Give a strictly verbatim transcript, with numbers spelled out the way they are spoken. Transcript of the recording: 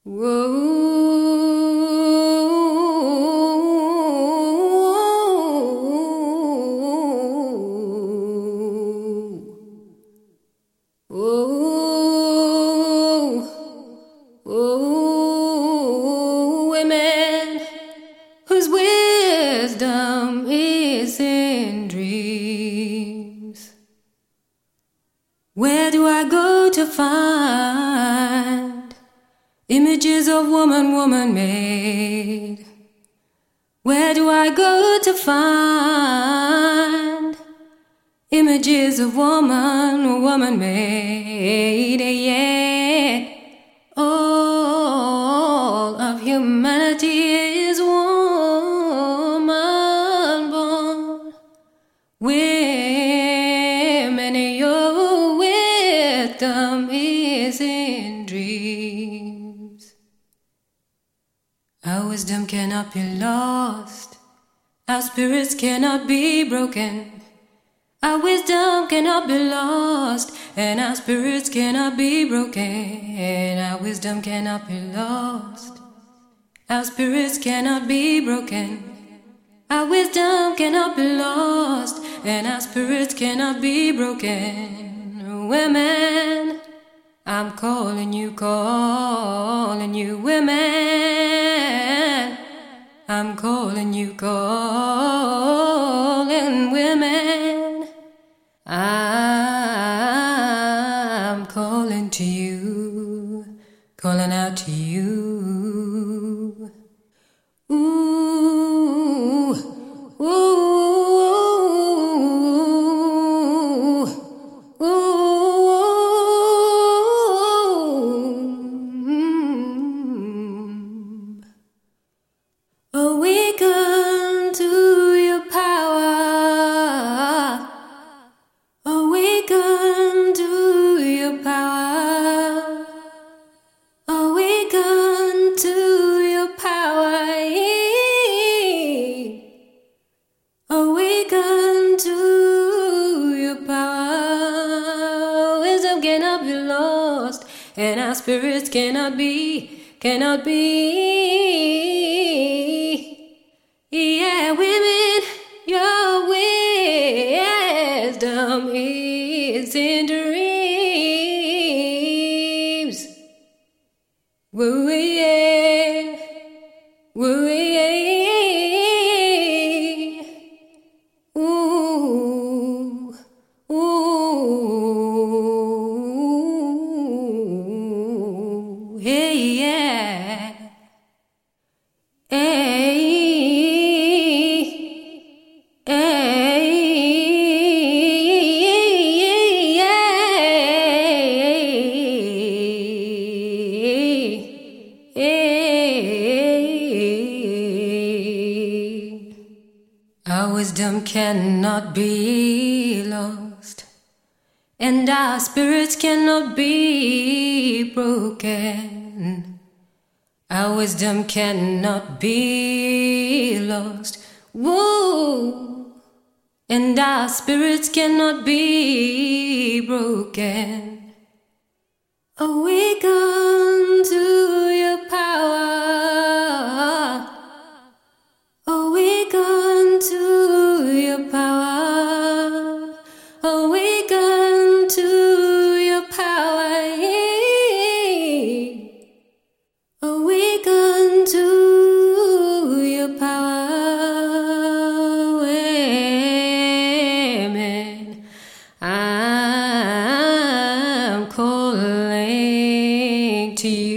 Women whose wisdom is in dreams. Where do I go to find images of woman, woman made? Where do I go to find images of woman, woman made? Yeah, all of humanity is woman born. Women, your wisdom is in dreams. Our wisdom cannot be lost. Our spirits cannot be broken. Our wisdom cannot be lost, and our spirits cannot be broken. Our wisdom cannot be lost. Our spirits cannot be broken. Our wisdom cannot be lost, and our spirits cannot be broken. Women, I'm calling you, calling you, women. I'm calling you, calling women. I'm calling to you, calling out to you. Ooh, ooh, ooh, ooh. Awaken to your power. Awaken to your power. Awaken to your power. Awaken to your power. Wisdom cannot be lost, and our spirits cannot be, cannot be. Yeah, women, your wisdom is in dreams. Woo, yeah, woo, yeah. Ooh, ooh, hey, yeah. Hey, hey, our wisdom cannot be lost, and our spirits cannot be broken. Our wisdom cannot be lost, whoa, and our spirits cannot be broken. Awaken to your power. Awaken to your power. Awaken to your power. Awaken to your power. Women, I'm calling to you.